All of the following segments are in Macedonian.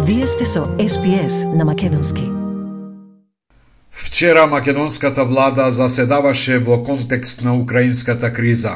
Вие сте со SPS на македонски. Вчера македонската влада заседаваше во контекст на украинската криза.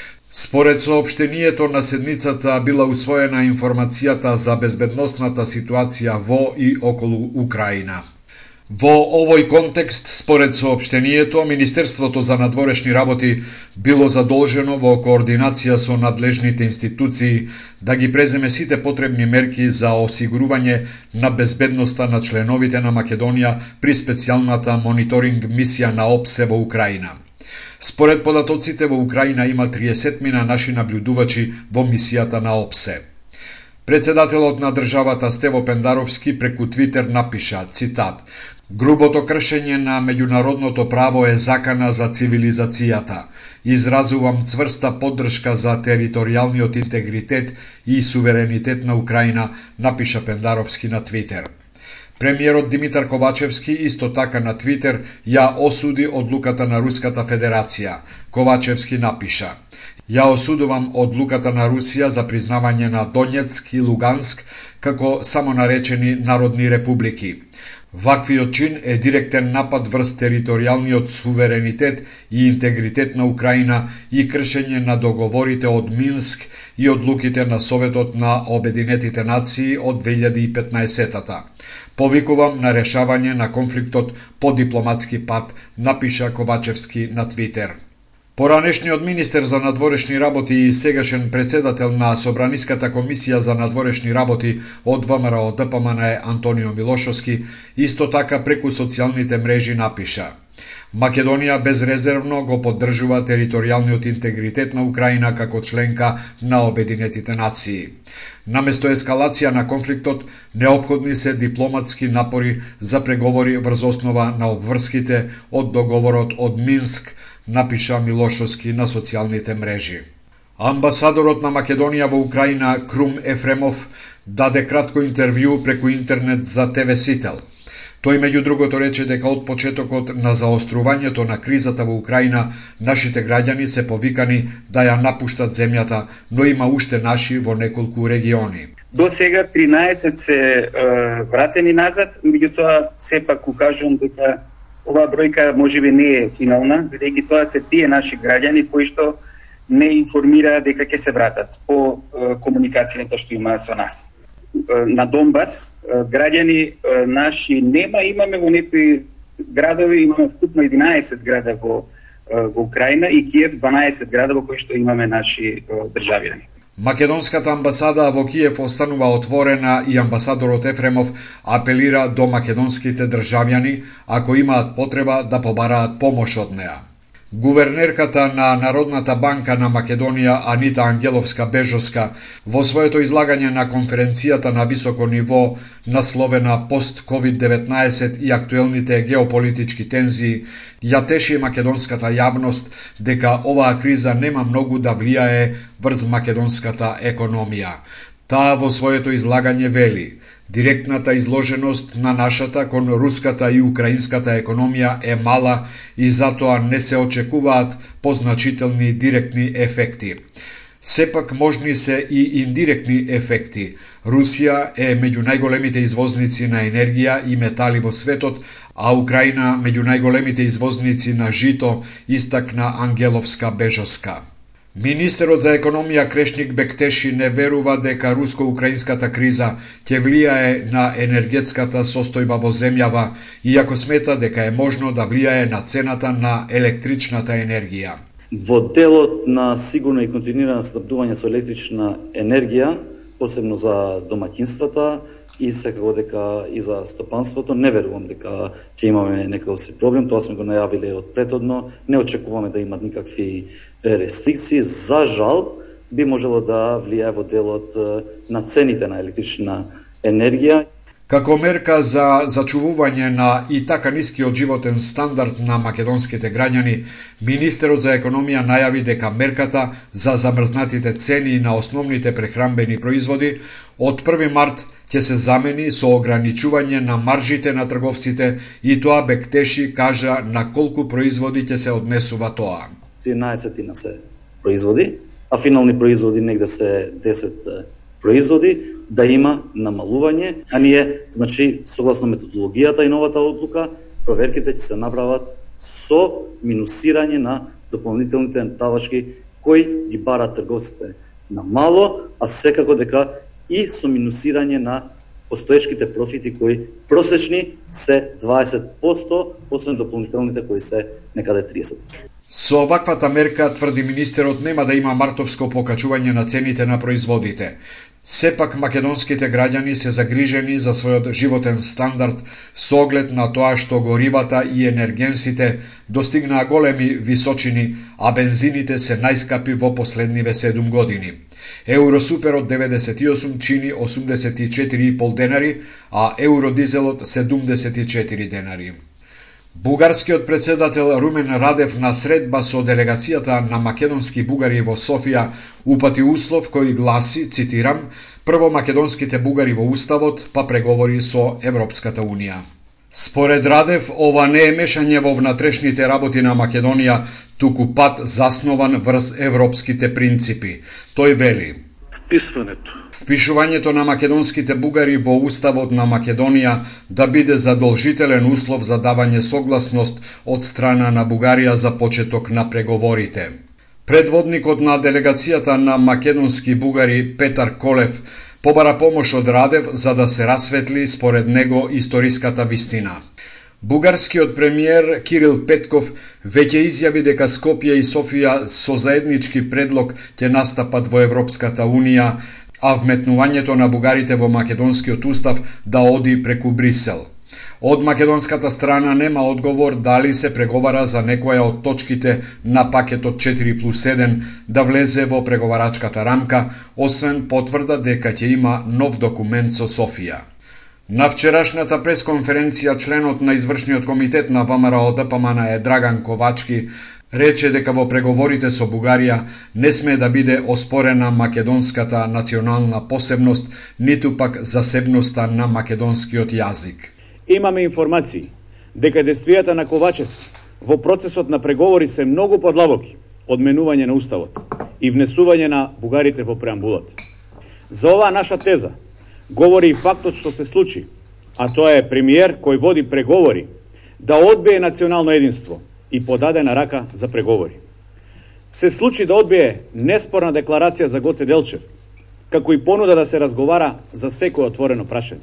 Според соопштението на седницата била усвоена информацијата за безбедносната ситуација во и околу Украина. Во овој контекст, според соопштението, Министерството за надворешни работи било задолжено во координација со надлежните институции да ги преземе сите потребни мерки за осигурување на безбедноста на членовите на Македонија при специјалната мониторинг мисија на ОПСЕ во Украина. Според податоците, во Украина има 30 наши наблюдувачи во мисијата на ОПСЕ. Председателот на државата Стево Пендаровски преку Твитер напиша, цитат: "Грубото кршење на меѓународното право е закана за цивилизацијата. Изразувам цврста поддршка за територијалниот интегритет и суверенитет на Украина", напиша Пендаровски на Твитер. Премиерот Димитар Ковачевски исто така на Твитер ја осуди одлуката на Руската Федерација. Ковачевски напиша: "Ја осудувам одлуката на Русија за признавање на Донецк и Луганск како самонаречени народни републики. Ваквиот чин е директен напад врз територијалниот суверенитет и интегритет на Украина и кршење на договорите од Минск и одлуките на Советот на Обединетите нации од 2015-та. Повикувам на решавање на конфликтот по дипломатски пат", напиша Ковачевски на Твитер. Поранешниот министер за надворешни работи и сегашен председател на Собраниската комисија за надворешни работи од ВМРО ДПМН Антонио Милошовски исто така преку социјалните мрежи напиша: "Македонија безрезервно го поддржува територијалниот интегритет на Украина како членка на Обединетите нации. Наместо ескалација на конфликтот, неопходни се дипломатски напори за преговори врз основа на обврските од договорот од Минск", напиша Милошовски на социјалните мрежи. Амбасадорот на Македонија во Украина Крум Ефремов даде кратко интервју преку интернет за ТВ Сител. Тој меѓу другото рече дека од почетокот на заострувањето на кризата во Украина, нашите граѓани се повикани да ја напуштат земјата, но има уште наши во неколку региони. До сега 13 се вратени назад, меѓутоа сепак укажувам дека оваа бројка можеби не е финална, бидејќи тоа се тие наши граѓани кои што не информираа дека ќе се вратат по комуникацијата што имаа со нас. На Донбас граѓани наши нема, имаме во некои градови, имаме вкупно 11 града во Украина и Киев 12 града во кои што имаме наши државјани. Македонската амбасада во Киев останува отворена и амбасадорот Ефремов апелира до македонските државјани, ако имаат потреба, да побараат помош од неа. Гувернерката на Народната банка на Македонија Анита Ангеловска-Бежовска во своето излагање на конференцијата на високо ниво насловена Пост-Ковид-19 и актуелните геополитички тензии ја теши македонската јавност дека оваа криза нема многу да влијае врз македонската економија. Таа во своето излагање вели: "Директната изложеност на нашата кон руската и украинската економија е мала и затоа не се очекуваат позначителни директни ефекти. Сепак можни се и индиректни ефекти. Русија е меѓу најголемите извозници на енергија и метали во светот, а Украина меѓу најголемите извозници на жито", истакна Ангеловска-Бежовска. Министерот за економија Крешник Бектеши не верува дека руско-украинската криза ќе влијае на енергетската состојба во земјава, иако смета дека е можно да влијае на цената на електричната енергија. Во делот на сигурно и континуирано снабдување со електрична енергија, посебно за домаќинствата и секако дека и за стопанството, не верувам дека ќе имаме некој проблем, тоа сме го најавиле од претhodно, не очекуваме да имат никакви рестрикции. За жал, би можело да влијае во делот на цените на електрична енергија. Како мерка за зачувување на и така нискиот животен стандард на македонските граѓани, Министерот за економија најави дека мерката за замрзнатите цени на основните прехранбени производи од 1 март ќе се замени со ограничување на маржите на трговците и тоа Бектеши кажа на колку производи ќе се однесува тоа. 13 на се производи, а финални производи негде се 10 производи, да има намалување, а ние, значи, согласно методологијата и новата одлука, проверките ќе се направат со минусирање на дополнителните тавачки кои ги барат трговците на мало, а секако дека и со минусирање на постоечките профити кои просечни се 20%, освен дополнителните кои се некаде 30%. Со оваквата мерка, тврди министерот, нема да има мартовско покачување на цените на производите. Сепак македонските граѓани се загрижени за својот животен стандард со оглед на тоа што горивата и енергенсите достигнаа големи височини, а бензините се најскапи во последниве 7 години. Евросуперот 98 чини 84,5 денари, а евродизелот 74 денари. Бугарскиот председател Румен Радев на средба со делегацијата на македонски бугари во Софија упати услов кој гласи, цитирам, прво македонските бугари во уставот, па преговори со Европската Унија. Според Радев, ова не е мешање во внатрешните работи на Македонија, туку пат заснован врз европските принципи. Тој вели: Впишувањето на македонските бугари во уставот на Македонија да биде задолжителен услов за давање согласност од страна на Бугарија за почеток на преговорите. Предводникот на делегацијата на македонски бугари Петар Колев побара помош од Радев за да се расветли според него историската вистина. Бугарскиот премиер Кирил Петков веќе изјави дека Скопје и Софија со заеднички предлог ќе настапат во Европската Унија, а вметнувањето на бугарите во македонскиот устав да оди преку Брисел. Од македонската страна нема одговор дали се преговара за некоја од точките на пакетот 4+1 да влезе во преговарачката рамка, освен потврда дека ќе има нов документ со Софија. На вчерашната пресконференција членот на извршниот комитет на ВМРО ДПМН Драган Ковачки рече дека во преговорите со Бугарија не смее да биде оспорена македонската национална посебност, ниту пак засебноста на македонскиот јазик. Имаме информации дека действијата на Ковачевски во процесот на преговори се многу подлабоки од менување на уставот и внесување на бугарите во преамбулата. За оваа наша теза говори и фактот што се случи, а тоа е премиер кој води преговори да одбие национално единство и подаде на рака за преговори. Се случи да одбие неспорна декларација за Гоце Делчев, како и понуда да се разговара за секој отворено прашање.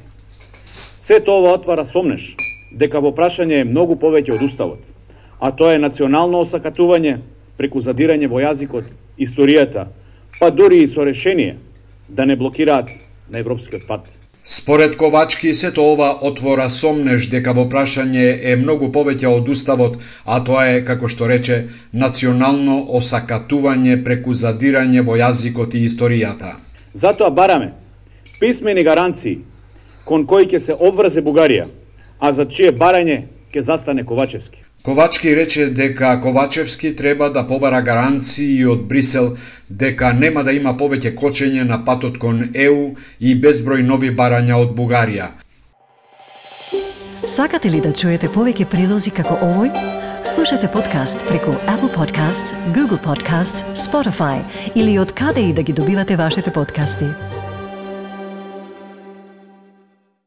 Сето ова отвара сомнеш дека во прашање е многу повеќе од уставот, а тоа е национално осакатување преку задирање во јазикот, историјата, па дури и со решение да не блокираат на европскиот пат. Според Ковачки, сето ова отвора сомнеш дека во прашање е многу повеќе од уставот, а тоа е, како што рече, национално осакатување преку задирање во јазикот и историјата. Затоа бараме писмени гаранции кон кои ќе се обврзе Бугарија, а за чие барање ќе застане Ковачевски. Ковачки рече дека Ковачевски треба да побара гаранции од Брисел дека нема да има повеќе кочење на патот кон ЕУ и безброј нови барања од Бугарија. Сакате ли да чуете повеќе прилози како овој? Слушате подкаст преку Apple Podcasts, Google Podcasts, Spotify или од каде и да ги добивате вашите подкасти.